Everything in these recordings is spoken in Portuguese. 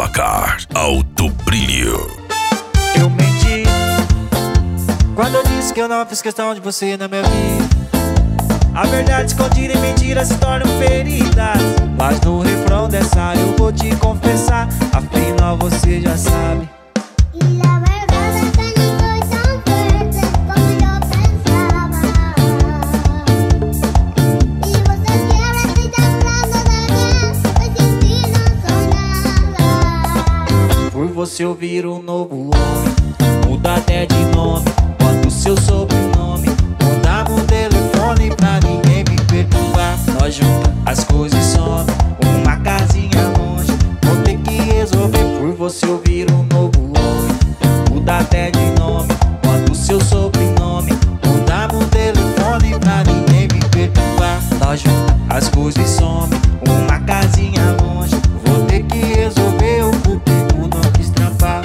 Lavacar, Alto Brilho. Eu menti quando eu disse que eu não fiz questão de você na minha vida. A verdade escondida em mentiras se tornam feridas. Mas no refrão dessa eu vou te confessar, afinal você já sabe. E a verdade é que não foi tão forte como eu pensava. E você quer aceitar nada da minha, mas sem ti não sou nada. Por você eu viro um novo homem, muda até de nome, bota o seu sobrenome, mudar o telefone pra ninguém me perturbar. Nós juntas as coisas somem, uma casinha longe, vou ter que resolver. Por você eu viro um novo homem, muda até de nome, bota o seu sobrenome, mudar o telefone pra ninguém me perturbar. Nós juntas as coisas somem, uma casinha longe, vou ter que resolver o porquê tu não quis trampar.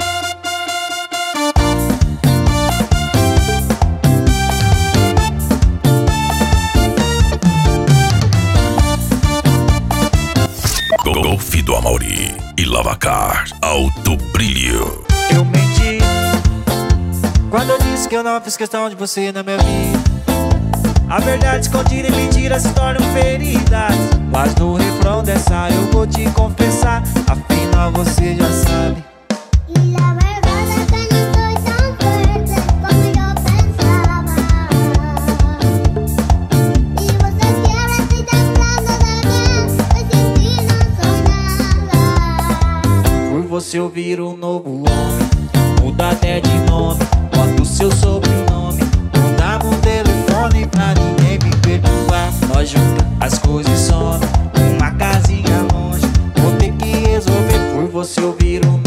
Golfe do Amauri e Lavacar, Alto Brilho. Eu menti quando eu disse que eu não fiz questão de você na minha vida. A verdade escondida em mentiras se tornam feridas. Mas no refrão dessa eu vou te confessar, afinal você já sabe. E a verdade é que não foi tão forte como eu pensava. E você quer aceitar nada da minha, mas sem ti não sou nada. Por você eu viro um novo homem, muda até de nome, bota o seu sobrenome, mudar o telefone pra ninguém me perturbar. Nós juntas as coisas somem, uma casinha longe, vou ter que resolver. Por você eu viro um